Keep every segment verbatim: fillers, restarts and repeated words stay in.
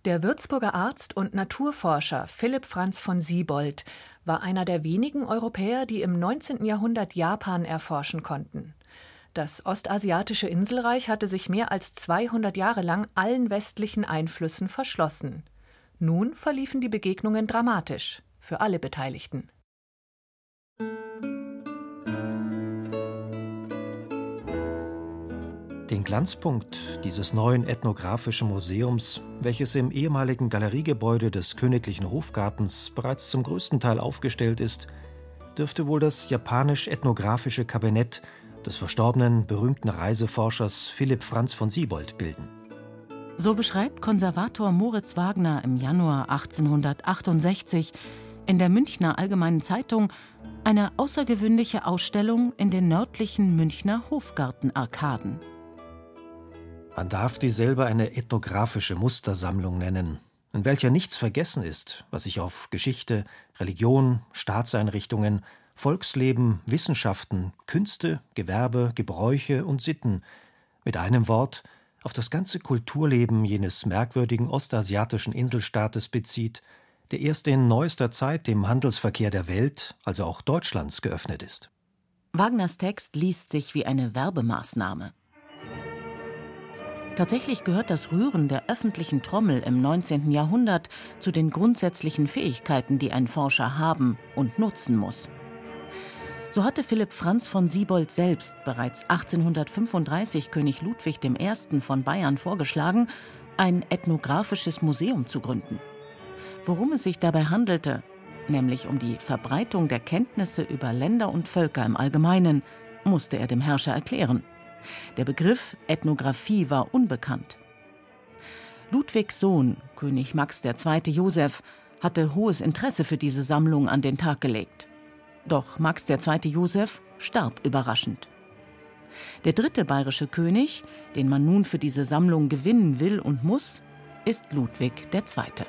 Der Würzburger Arzt und Naturforscher Philipp Franz von Siebold war einer der wenigen Europäer, die im neunzehnten Jahrhundert Japan erforschen konnten. Das ostasiatische Inselreich hatte sich mehr als zweihundert Jahre lang allen westlichen Einflüssen verschlossen. Nun verliefen die Begegnungen dramatisch für alle Beteiligten. Den Glanzpunkt dieses neuen ethnographischen Museums, welches im ehemaligen Galeriegebäude des Königlichen Hofgartens bereits zum größten Teil aufgestellt ist, dürfte wohl das japanisch-ethnographische Kabinett des verstorbenen berühmten Reiseforschers Philipp Franz von Siebold bilden. So beschreibt Konservator Moritz Wagner im Januar achtzehnhundertachtundsechzig in der Münchner Allgemeinen Zeitung eine außergewöhnliche Ausstellung in den nördlichen Münchner Hofgartenarkaden. Man darf dieselbe eine ethnographische Mustersammlung nennen, in welcher nichts vergessen ist, was sich auf Geschichte, Religion, Staatseinrichtungen, Volksleben, Wissenschaften, Künste, Gewerbe, Gebräuche und Sitten, mit einem Wort, auf das ganze Kulturleben jenes merkwürdigen ostasiatischen Inselstaates bezieht, der erst in neuester Zeit dem Handelsverkehr der Welt, also auch Deutschlands, geöffnet ist. Wagners Text liest sich wie eine Werbemaßnahme. Tatsächlich gehört das Rühren der öffentlichen Trommel im neunzehnten Jahrhundert zu den grundsätzlichen Fähigkeiten, die ein Forscher haben und nutzen muss. So hatte Philipp Franz von Siebold selbst bereits achtzehnhundertfünfunddreißig König Ludwig der Erste. Von Bayern vorgeschlagen, ein ethnographisches Museum zu gründen. Worum es sich dabei handelte, nämlich um die Verbreitung der Kenntnisse über Länder und Völker im Allgemeinen, musste er dem Herrscher erklären. Der Begriff Ethnographie war unbekannt. Ludwigs Sohn, König Max der Zweite. Joseph, hatte hohes Interesse für diese Sammlung an den Tag gelegt. Doch Max der Zweite. Joseph starb überraschend. Der dritte bayerische König, den man nun für diese Sammlung gewinnen will und muss, ist Ludwig der Zweite.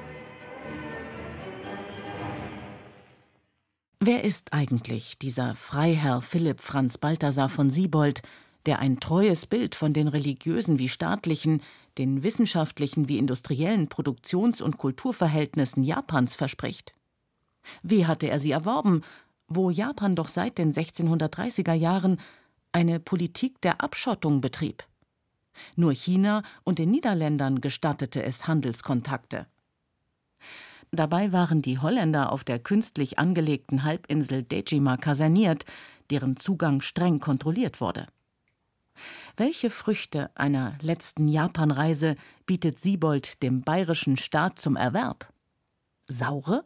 Wer ist eigentlich dieser Freiherr Philipp Franz Balthasar von Siebold, der ein treues Bild von den religiösen wie staatlichen, den wissenschaftlichen wie industriellen Produktions- und Kulturverhältnissen Japans verspricht? Wie hatte er sie erworben, wo Japan doch seit den sechzehnhundertdreißiger Jahren eine Politik der Abschottung betrieb? Nur China und den Niederländern gestattete es Handelskontakte. Dabei waren die Holländer auf der künstlich angelegten Halbinsel Dejima kaserniert, deren Zugang streng kontrolliert wurde. Welche Früchte einer letzten Japanreise bietet Siebold dem bayerischen Staat zum Erwerb? Saure?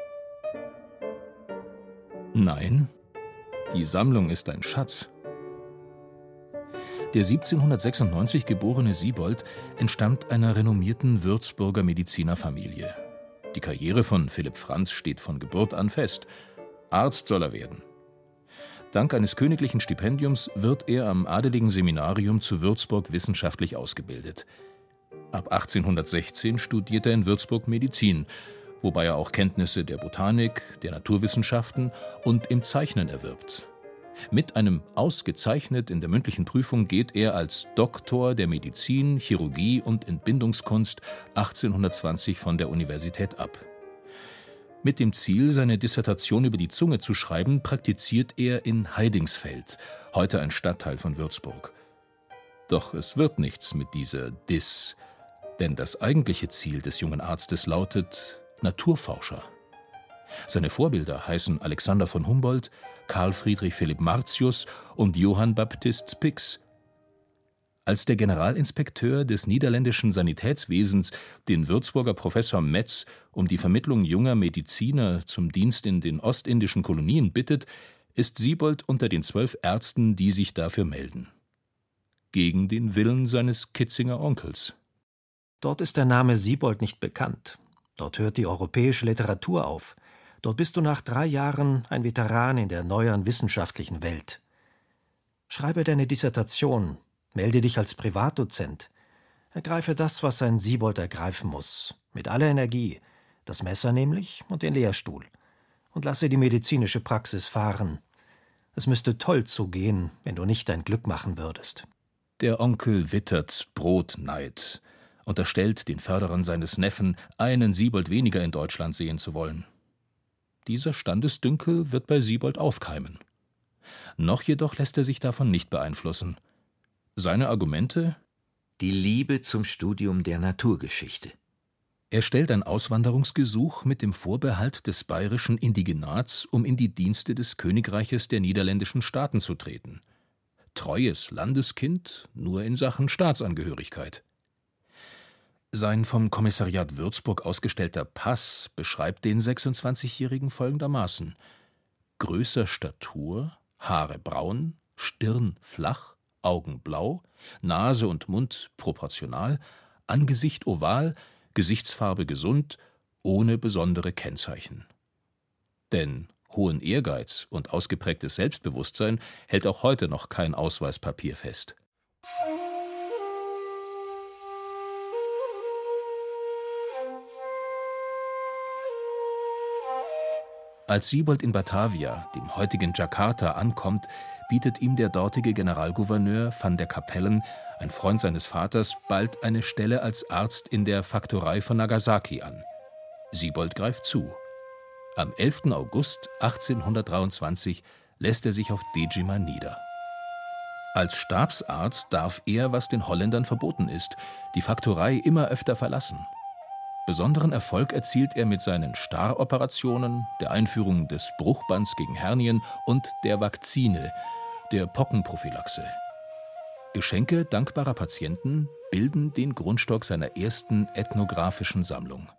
Nein, die Sammlung ist ein Schatz. Der siebzehnhundertsechsundneunzig geborene Siebold entstammt einer renommierten Würzburger Medizinerfamilie. Die Karriere von Philipp Franz steht von Geburt an fest. Arzt soll er werden. Dank eines königlichen Stipendiums wird er am adeligen Seminarium zu Würzburg wissenschaftlich ausgebildet. Ab achtzehnhundertsechzehn studiert er in Würzburg Medizin, wobei er auch Kenntnisse der Botanik, der Naturwissenschaften und im Zeichnen erwirbt. Mit einem Ausgezeichnet in der mündlichen Prüfung geht er als Doktor der Medizin, Chirurgie und Entbindungskunst achtzehnhundertzwanzig von der Universität ab. Mit dem Ziel, seine Dissertation über die Zunge zu schreiben, praktiziert er in Heidingsfeld, heute ein Stadtteil von Würzburg. Doch es wird nichts mit dieser Diss, denn das eigentliche Ziel des jungen Arztes lautet Naturforscher. Seine Vorbilder heißen Alexander von Humboldt, Karl Friedrich Philipp Martius und Johann Baptist Spix. Als der Generalinspekteur des niederländischen Sanitätswesens den Würzburger Professor Metz um die Vermittlung junger Mediziner zum Dienst in den ostindischen Kolonien bittet, ist Siebold unter den zwölf Ärzten, die sich dafür melden. Gegen den Willen seines Kitzinger Onkels. Dort ist der Name Siebold nicht bekannt. Dort hört die europäische Literatur auf. Dort bist du nach drei Jahren ein Veteran in der neueren wissenschaftlichen Welt. Schreibe deine Dissertation, melde dich als Privatdozent. Ergreife das, was ein Siebold ergreifen muss, mit aller Energie, das Messer nämlich und den Lehrstuhl. Und lasse die medizinische Praxis fahren. Es müsste toll zugehen, wenn du nicht dein Glück machen würdest. Der Onkel wittert Brotneid unterstellt den Förderern seines Neffen, einen Siebold weniger in Deutschland sehen zu wollen. Dieser Standesdünkel wird bei Siebold aufkeimen. Noch jedoch lässt er sich davon nicht beeinflussen. Seine Argumente? Die Liebe zum Studium der Naturgeschichte. Er stellt ein Auswanderungsgesuch mit dem Vorbehalt des bayerischen Indigenats, um in die Dienste des Königreiches der niederländischen Staaten zu treten. Treues Landeskind, nur in Sachen Staatsangehörigkeit. Sein vom Kommissariat Würzburg ausgestellter Pass beschreibt den sechsundzwanzigjährigen folgendermaßen: größer Statur, Haare braun, Stirn flach, Augen blau, Nase und Mund proportional, Angesicht oval, Gesichtsfarbe gesund, ohne besondere Kennzeichen. Denn hohen Ehrgeiz und ausgeprägtes Selbstbewusstsein hält auch heute noch kein Ausweispapier fest. Als Siebold in Batavia, dem heutigen Jakarta, ankommt, bietet ihm der dortige Generalgouverneur van der Capellen, ein Freund seines Vaters, bald eine Stelle als Arzt in der Faktorei von Nagasaki an. Siebold greift zu. Am elften August achtzehnhundertdreiundzwanzig lässt er sich auf Dejima nieder. Als Stabsarzt darf er, was den Holländern verboten ist, die Faktorei immer öfter verlassen. Besonderen Erfolg erzielt er mit seinen Starroperationen, der Einführung des Bruchbands gegen Hernien und der Vakzine, der Pockenprophylaxe. Geschenke dankbarer Patienten bilden den Grundstock seiner ersten ethnographischen Sammlung.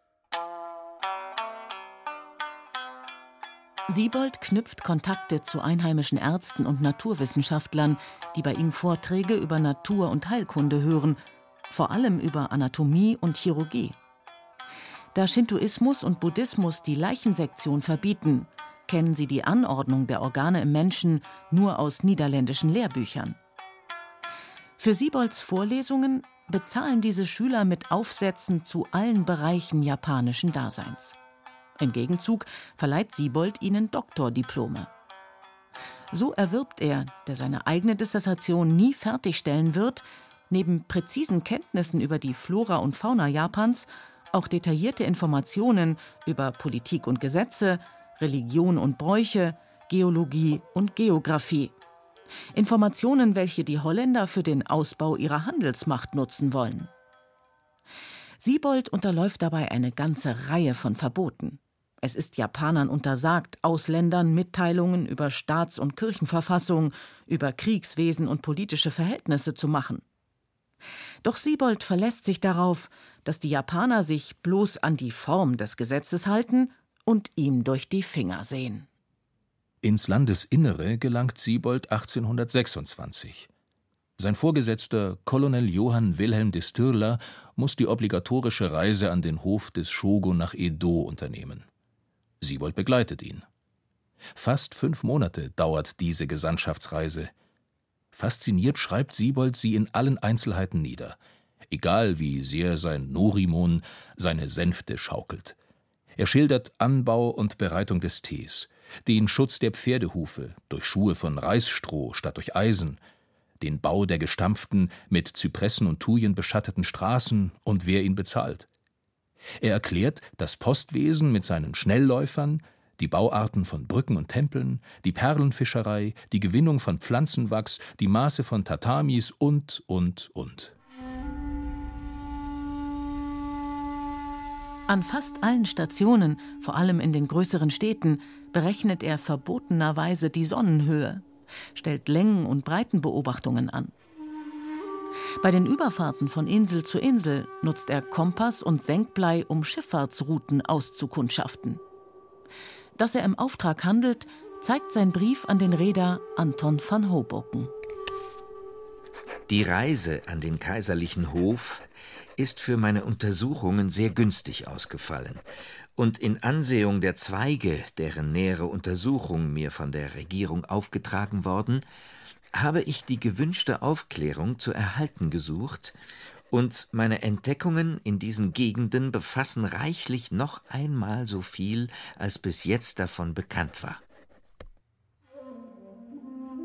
Siebold knüpft Kontakte zu einheimischen Ärzten und Naturwissenschaftlern, die bei ihm Vorträge über Natur- und Heilkunde hören, vor allem über Anatomie und Chirurgie. Da Shintoismus und Buddhismus die Leichensektion verbieten, kennen sie die Anordnung der Organe im Menschen nur aus niederländischen Lehrbüchern. Für Sibolds Vorlesungen bezahlen diese Schüler mit Aufsätzen zu allen Bereichen japanischen Daseins. Im Gegenzug verleiht Siebold ihnen Doktordiplome. So erwirbt er, der seine eigene Dissertation nie fertigstellen wird, neben präzisen Kenntnissen über die Flora und Fauna Japans auch detaillierte Informationen über Politik und Gesetze, Religion und Bräuche, Geologie und Geographie. Informationen, welche die Holländer für den Ausbau ihrer Handelsmacht nutzen wollen. Siebold unterläuft dabei eine ganze Reihe von Verboten. Es ist Japanern untersagt, Ausländern Mitteilungen über Staats- und Kirchenverfassung, über Kriegswesen und politische Verhältnisse zu machen. Doch Siebold verlässt sich darauf, dass die Japaner sich bloß an die Form des Gesetzes halten und ihm durch die Finger sehen. Ins Landesinnere gelangt Siebold achtzehnhundertsechsundzwanzig. Sein Vorgesetzter, Colonel Johann Wilhelm de Stürler, muss die obligatorische Reise an den Hof des Shogun nach Edo unternehmen. Siebold begleitet ihn. Fast fünf Monate dauert diese Gesandtschaftsreise. Fasziniert schreibt Siebold sie in allen Einzelheiten nieder, egal wie sehr sein Norimon seine Sänfte schaukelt. Er schildert Anbau und Bereitung des Tees, den Schutz der Pferdehufe durch Schuhe von Reisstroh statt durch Eisen, den Bau der gestampften, mit Zypressen und Thujen beschatteten Straßen und wer ihn bezahlt. Er erklärt das Postwesen mit seinen Schnellläufern, die Bauarten von Brücken und Tempeln, die Perlenfischerei, die Gewinnung von Pflanzenwachs, die Maße von Tatamis und, und, und. An fast allen Stationen, vor allem in den größeren Städten, berechnet er verbotenerweise die Sonnenhöhe, stellt Längen- und Breitenbeobachtungen an. Bei den Überfahrten von Insel zu Insel nutzt er Kompass und Senkblei, um Schifffahrtsrouten auszukundschaften. Dass er im Auftrag handelt, zeigt sein Brief an den Reeder Anton van Hoboken. Die Reise an den kaiserlichen Hof ist für meine Untersuchungen sehr günstig ausgefallen. Und in Ansehung der Zweige, deren nähere Untersuchung mir von der Regierung aufgetragen worden, habe ich die gewünschte Aufklärung zu erhalten gesucht, und meine Entdeckungen in diesen Gegenden befassen reichlich noch einmal so viel, als bis jetzt davon bekannt war.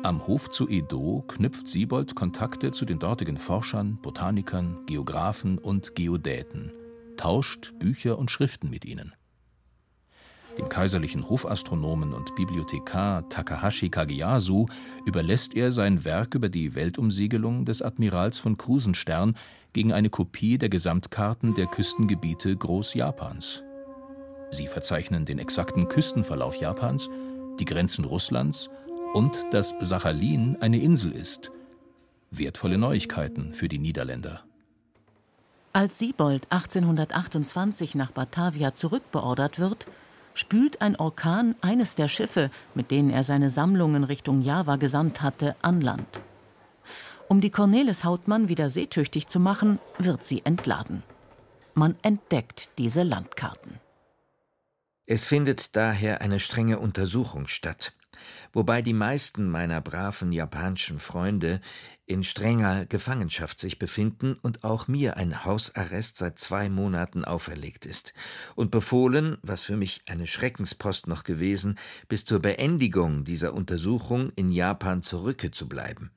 Am Hof zu Edo knüpft Siebold Kontakte zu den dortigen Forschern, Botanikern, Geographen und Geodäten, tauscht Bücher und Schriften mit ihnen. Dem kaiserlichen Hofastronomen und Bibliothekar Takahashi Kageyasu überlässt er sein Werk über die Weltumsegelung des Admirals von Krusenstern gegen eine Kopie der Gesamtkarten der Küstengebiete Großjapans. Sie verzeichnen den exakten Küstenverlauf Japans, die Grenzen Russlands und dass Sachalin eine Insel ist. Wertvolle Neuigkeiten für die Niederländer. Als Siebold achtzehnhundertachtundzwanzig nach Batavia zurückbeordert wird, spült ein Orkan eines der Schiffe, mit denen er seine Sammlungen Richtung Java gesandt hatte, an Land. Um die Cornelis Hautmann wieder seetüchtig zu machen, wird sie entladen. Man entdeckt diese Landkarten. Es findet daher eine strenge Untersuchung statt, wobei die meisten meiner braven japanischen Freunde in strenger Gefangenschaft sich befinden und auch mir ein Hausarrest seit zwei Monaten auferlegt ist und befohlen, was für mich eine Schreckenspost noch gewesen, bis zur Beendigung dieser Untersuchung in Japan zurückzubleiben.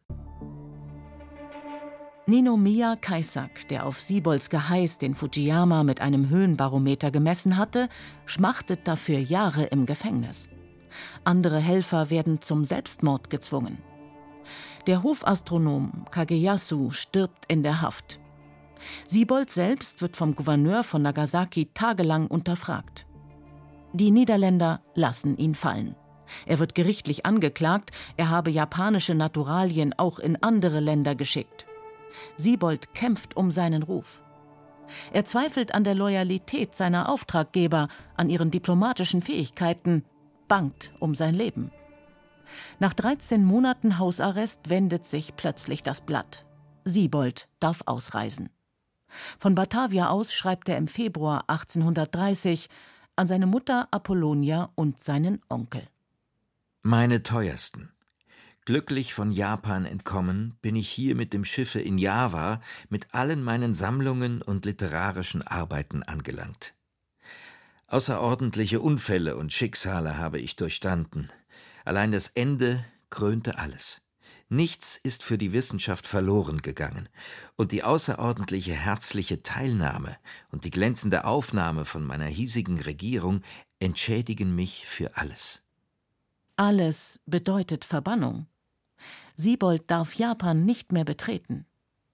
Ninomiya Kaisak, der auf Sibolds Geheiß den Fujiyama mit einem Höhenbarometer gemessen hatte, schmachtet dafür Jahre im Gefängnis. Andere Helfer werden zum Selbstmord gezwungen. Der Hofastronom Kageyasu stirbt in der Haft. Siebold selbst wird vom Gouverneur von Nagasaki tagelang unterfragt. Die Niederländer lassen ihn fallen. Er wird gerichtlich angeklagt, er habe japanische Naturalien auch in andere Länder geschickt. Siebold kämpft um seinen Ruf. Er zweifelt an der Loyalität seiner Auftraggeber, an ihren diplomatischen Fähigkeiten, bangt um sein Leben. Nach dreizehn Monaten Hausarrest wendet sich plötzlich das Blatt. Siebold darf ausreisen. Von Batavia aus schreibt er im Februar achtzehnhundertdreißig an seine Mutter Apollonia und seinen Onkel. Meine teuersten, glücklich von Japan entkommen, bin ich hier mit dem Schiffe in Java mit allen meinen Sammlungen und literarischen Arbeiten angelangt. Außerordentliche Unfälle und Schicksale habe ich durchstanden. Allein das Ende krönte alles. Nichts ist für die Wissenschaft verloren gegangen, und die außerordentliche herzliche Teilnahme und die glänzende Aufnahme von meiner hiesigen Regierung entschädigen mich für alles. Alles bedeutet Verbannung. Siebold darf Japan nicht mehr betreten.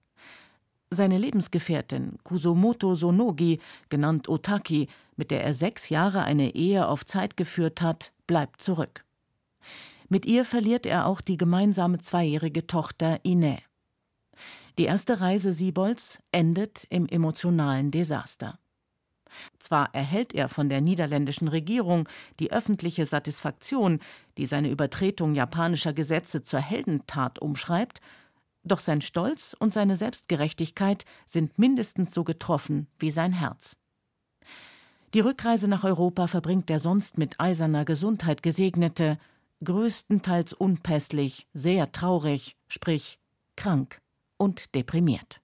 Seine Lebensgefährtin Kusumoto Sonogi, genannt Otaki, mit der er sechs Jahre eine Ehe auf Zeit geführt hat, bleibt zurück. Mit ihr verliert er auch die gemeinsame zweijährige Tochter Ine. Die erste Reise Sibolds endet im emotionalen Desaster. Zwar erhält er von der niederländischen Regierung die öffentliche Satisfaktion, die seine Übertretung japanischer Gesetze zur Heldentat umschreibt, doch sein Stolz und seine Selbstgerechtigkeit sind mindestens so getroffen wie sein Herz. Die Rückreise nach Europa verbringt der sonst mit eiserner Gesundheit gesegnete, größtenteils unpässlich, sehr traurig, sprich krank und deprimiert.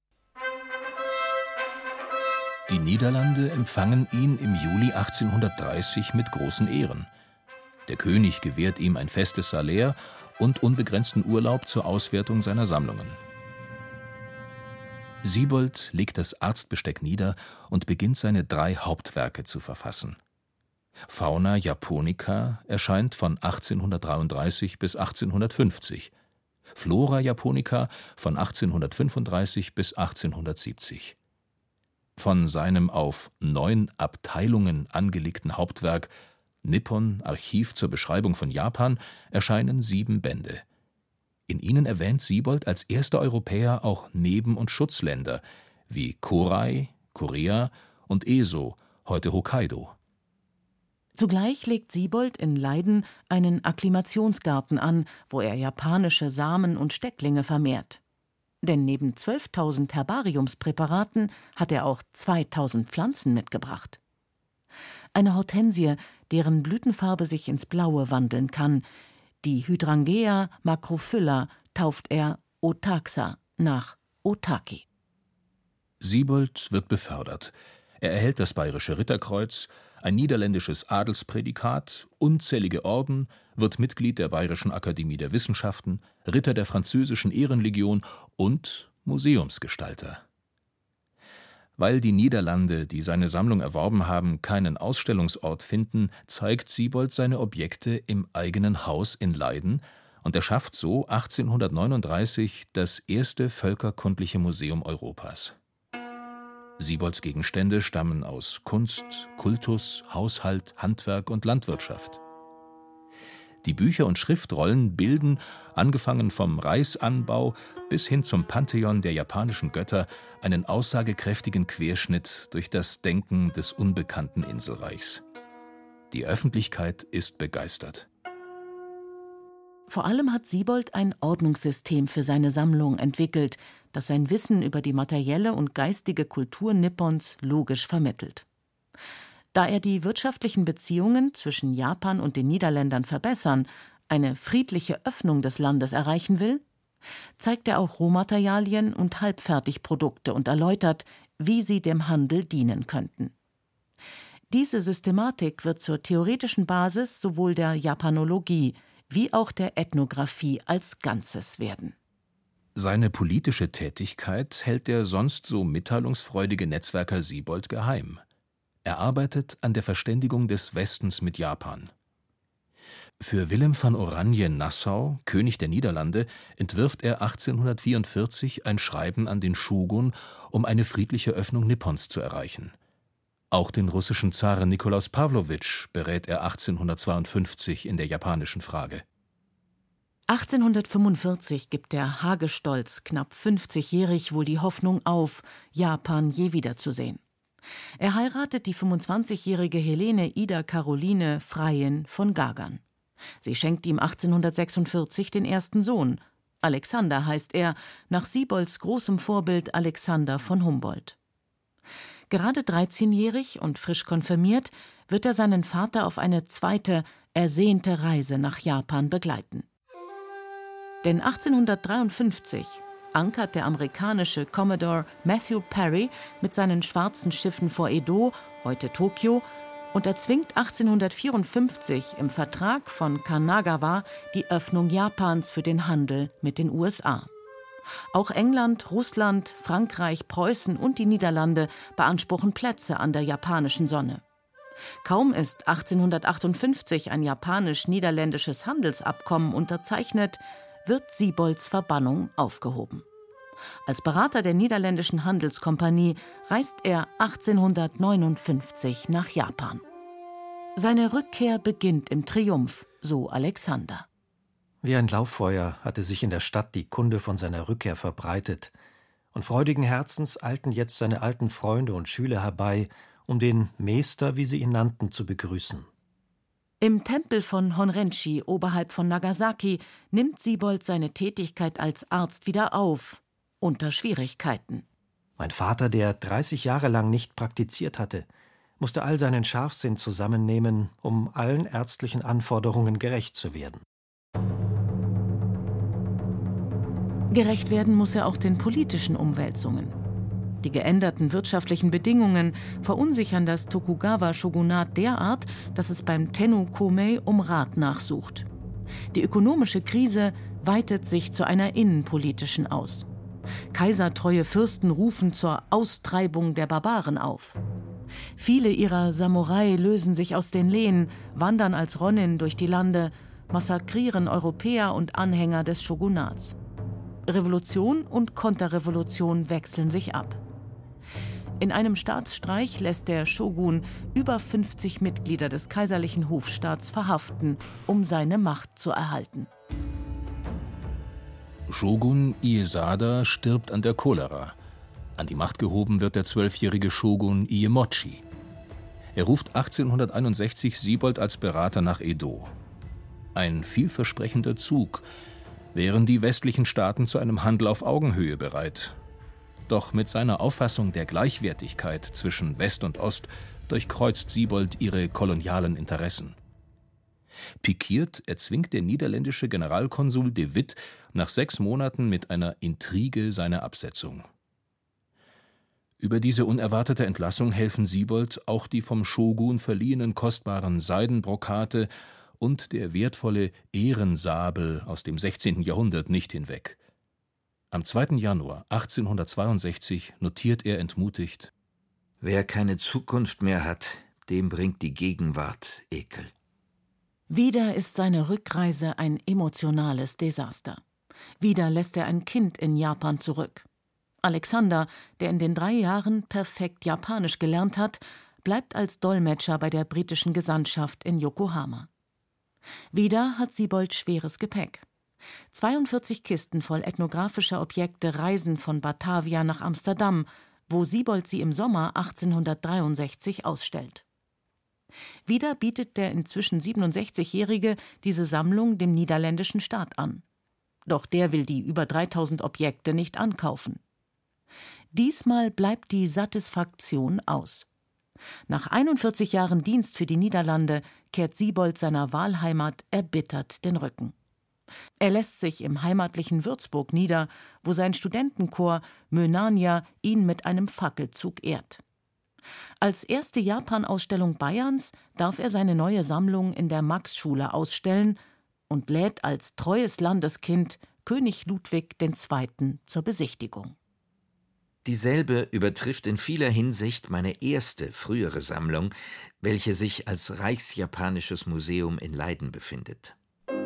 Die Niederlande empfangen ihn im Juli achtzehnhundertdreißig mit großen Ehren. Der König gewährt ihm ein festes Salär und unbegrenzten Urlaub zur Auswertung seiner Sammlungen. Siebold legt das Arztbesteck nieder und beginnt seine drei Hauptwerke zu verfassen. Fauna Japonica erscheint von achtzehnhundertdreiunddreißig bis achtzehnhundertfünfzig, Flora Japonica von achtzehnhundertfünfunddreißig bis achtzehnhundertsiebzig. Von seinem auf neun Abteilungen angelegten Hauptwerk Nippon Archiv zur Beschreibung von Japan erscheinen sieben Bände. In ihnen erwähnt Siebold als erster Europäer auch Neben- und Schutzländer wie Korai, Korea und Eso, heute Hokkaido. Zugleich legt Siebold in Leiden einen Akklimationsgarten an, wo er japanische Samen und Stecklinge vermehrt. Denn neben zwölftausend Herbariumspräparaten hat er auch zweitausend Pflanzen mitgebracht. Eine Hortensie, deren Blütenfarbe sich ins Blaue wandeln kann, die Hydrangea macrophylla, tauft er Otaxa nach Otaki. Siebold wird befördert. Er erhält das Bayerische Ritterkreuz, ein niederländisches Adelsprädikat, unzählige Orden, wird Mitglied der Bayerischen Akademie der Wissenschaften, Ritter der französischen Ehrenlegion und Museumsgestalter. Weil die Niederlande, die seine Sammlung erworben haben, keinen Ausstellungsort finden, zeigt Siebold seine Objekte im eigenen Haus in Leiden und erschafft so achtzehnhundertneununddreißig das erste völkerkundliche Museum Europas. Siebold's Gegenstände stammen aus Kunst, Kultus, Haushalt, Handwerk und Landwirtschaft. Die Bücher und Schriftrollen bilden, angefangen vom Reisanbau bis hin zum Pantheon der japanischen Götter, einen aussagekräftigen Querschnitt durch das Denken des unbekannten Inselreichs. Die Öffentlichkeit ist begeistert. Vor allem hat Siebold ein Ordnungssystem für seine Sammlung entwickelt, das sein Wissen über die materielle und geistige Kultur Nippons logisch vermittelt. Da er die wirtschaftlichen Beziehungen zwischen Japan und den Niederländern verbessern, eine friedliche Öffnung des Landes erreichen will, zeigt er auch Rohmaterialien und Halbfertigprodukte und erläutert, wie sie dem Handel dienen könnten. Diese Systematik wird zur theoretischen Basis sowohl der Japanologie wie auch der Ethnographie als Ganzes werden. Seine politische Tätigkeit hält der sonst so mitteilungsfreudige Netzwerker Siebold geheim. Er arbeitet an der Verständigung des Westens mit Japan. Für Willem van Oranje-Nassau, König der Niederlande, entwirft er achtzehnhundertvierundvierzig ein Schreiben an den Shogun, um eine friedliche Öffnung Nippons zu erreichen. Auch den russischen Zaren Nikolaus Pawlowitsch berät er achtzehnhundertzweiundfünfzig in der japanischen Frage. achtzehnhundertfünfundvierzig gibt der Hagestolz, knapp fünfzigjährig, wohl die Hoffnung auf, Japan je wiederzusehen. Er heiratet die fünfundzwanzigjährige Helene Ida Caroline Freiin von Gagern. Sie schenkt ihm achtzehnhundertsechsundvierzig den ersten Sohn. Alexander heißt er, nach Sibolds großem Vorbild Alexander von Humboldt. Gerade dreizehnjährig und frisch konfirmiert, wird er seinen Vater auf eine zweite, ersehnte Reise nach Japan begleiten. Denn achtzehnhundertdreiundfünfzig ankert der amerikanische Commodore Matthew Perry mit seinen schwarzen Schiffen vor Edo, heute Tokio, und erzwingt achtzehnhundertvierundfünfzig im Vertrag von Kanagawa die Öffnung Japans für den Handel mit den U S A. Auch England, Russland, Frankreich, Preußen und die Niederlande beanspruchen Plätze an der japanischen Sonne. Kaum ist achtzehnhundertachtundfünfzig ein japanisch-niederländisches Handelsabkommen unterzeichnet, wird Sibolds Verbannung aufgehoben. Als Berater der niederländischen Handelskompanie reist er achtzehnhundertneunundfünfzig nach Japan. Seine Rückkehr beginnt im Triumph, so Alexander. Wie ein Lauffeuer hatte sich in der Stadt die Kunde von seiner Rückkehr verbreitet, und freudigen Herzens eilten jetzt seine alten Freunde und Schüler herbei, um den Meester, wie sie ihn nannten, zu begrüßen. Im Tempel von Honrenchi oberhalb von Nagasaki nimmt Siebold seine Tätigkeit als Arzt wieder auf, unter Schwierigkeiten. Mein Vater, der dreißig Jahre lang nicht praktiziert hatte, musste all seinen Scharfsinn zusammennehmen, um allen ärztlichen Anforderungen gerecht zu werden. Gerecht werden muss er auch den politischen Umwälzungen. Die geänderten wirtschaftlichen Bedingungen verunsichern das Tokugawa-Shogunat derart, dass es beim Tenno Komei um Rat nachsucht. Die ökonomische Krise weitet sich zu einer innenpolitischen aus. Kaisertreue Fürsten rufen zur Austreibung der Barbaren auf. Viele ihrer Samurai lösen sich aus den Lehen, wandern als Ronin durch die Lande, massakrieren Europäer und Anhänger des Shogunats. Revolution und Konterrevolution wechseln sich ab. In einem Staatsstreich lässt der Shogun über fünfzig Mitglieder des kaiserlichen Hofstaats verhaften, um seine Macht zu erhalten. Shogun Iezada stirbt an der Cholera. An die Macht gehoben wird der zwölfjährige Shogun Iemochi. Er ruft achtzehnhunderteinundsechzig Siebold als Berater nach Edo. Ein vielversprechender Zug. Wären die westlichen Staaten zu einem Handel auf Augenhöhe bereit. Doch mit seiner Auffassung der Gleichwertigkeit zwischen West und Ost durchkreuzt Siebold ihre kolonialen Interessen. Pikiert erzwingt der niederländische Generalkonsul de Witt nach sechs Monaten mit einer Intrige seine Absetzung. Über diese unerwartete Entlassung helfen Siebold auch die vom Shogun verliehenen kostbaren Seidenbrokate und der wertvolle Ehrensabel aus dem sechzehnten Jahrhundert nicht hinweg. Am zweiten Januar achtzehnhundertzweiundsechzig notiert er entmutigt: »Wer keine Zukunft mehr hat, dem bringt die Gegenwart Ekel.« Wieder ist seine Rückreise ein emotionales Desaster. Wieder lässt er ein Kind in Japan zurück. Alexander, der in den drei Jahren perfekt Japanisch gelernt hat, bleibt als Dolmetscher bei der britischen Gesandtschaft in Yokohama. Wieder hat Siebold schweres Gepäck. zweiundvierzig Kisten voll ethnographischer Objekte reisen von Batavia nach Amsterdam, wo Siebold sie im Sommer achtzehnhundertdreiundsechzig ausstellt. Wieder bietet der inzwischen siebenundsechzigjährige diese Sammlung dem niederländischen Staat an. Doch der will die über dreitausend Objekte nicht ankaufen. Diesmal bleibt die Satisfaktion aus. Nach einundvierzig Jahren Dienst für die Niederlande kehrt Siebold seiner Wahlheimat erbittert den Rücken. Er lässt sich im heimatlichen Würzburg nieder, wo sein Studentenchor Mönania ihn mit einem Fackelzug ehrt. Als erste Japan-Ausstellung Bayerns darf er seine neue Sammlung in der Maxschule ausstellen und lädt als treues Landeskind König Ludwig der Zweite. Zur Besichtigung. Dieselbe übertrifft in vieler Hinsicht meine erste, frühere Sammlung, welche sich als Reichsjapanisches Museum in Leiden befindet.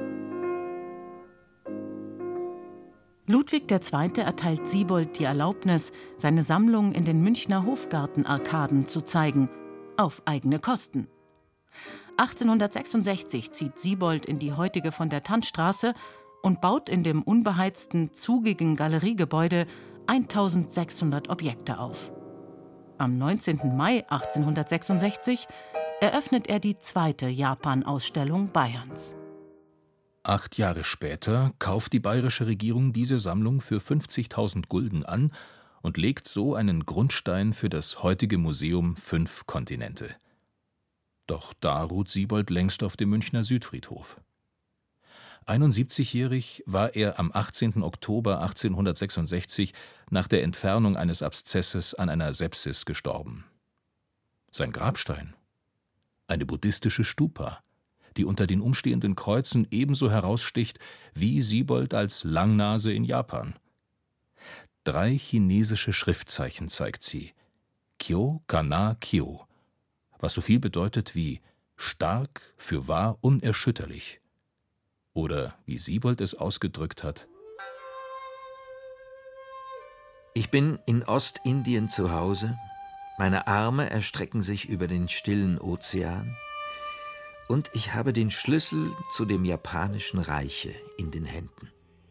Ludwig der Zweite. Erteilt Siebold die Erlaubnis, seine Sammlung in den Münchner Hofgartenarkaden zu zeigen, auf eigene Kosten. achtzehnhundertsechsundsechzig zieht Siebold in die heutige von der Tannstraße und baut in dem unbeheizten, zugigen Galeriegebäude eintausendsechshundert Objekte auf. Am neunzehnten Mai achtzehnhundertsechsundsechzig eröffnet er die zweite Japan-Ausstellung Bayerns. Acht Jahre später kauft die bayerische Regierung diese Sammlung für fünfzigtausend Gulden an und legt so einen Grundstein für das heutige Museum Fünf Kontinente. Doch da ruht Siebold längst auf dem Münchner Südfriedhof. einundsiebzigjährig war er am achtzehnten Oktober achtzehnhundertsechsundsechzig nach der Entfernung eines Abszesses an einer Sepsis gestorben. Sein Grabstein? Eine buddhistische Stupa, die unter den umstehenden Kreuzen ebenso heraussticht wie Siebold als Langnase in Japan. Drei chinesische Schriftzeichen zeigt sie: Kyo, Kana, Kyo, was so viel bedeutet wie stark, fürwahr, unerschütterlich. Oder wie Siebold es ausgedrückt hat: Ich bin in Ostindien zu Hause, meine Arme erstrecken sich über den stillen Ozean und ich habe den Schlüssel zu dem japanischen Reiche in den Händen.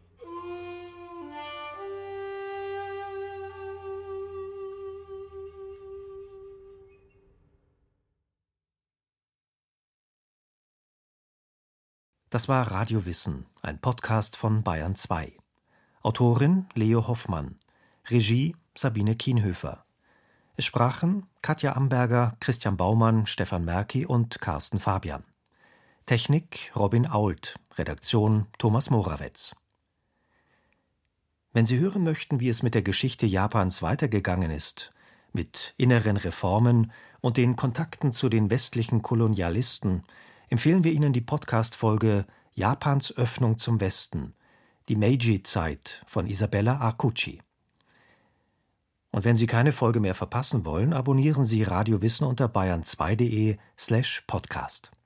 Das war Radio Wissen, ein Podcast von Bayern zwei. Autorin Leo Hoffmann, Regie Sabine Kienhöfer. Es sprachen Katja Amberger, Christian Baumann, Stefan Merki und Carsten Fabian. Technik Robin Ault, Redaktion Thomas Morawetz. Wenn Sie hören möchten, wie es mit der Geschichte Japans weitergegangen ist, mit inneren Reformen und den Kontakten zu den westlichen Kolonialisten, empfehlen wir Ihnen die Podcast-Folge Japans Öffnung zum Westen, die Meiji-Zeit von Isabella Arcucci. Und wenn Sie keine Folge mehr verpassen wollen, abonnieren Sie Radio Wissen unter bayern zwei punkt de slash podcast.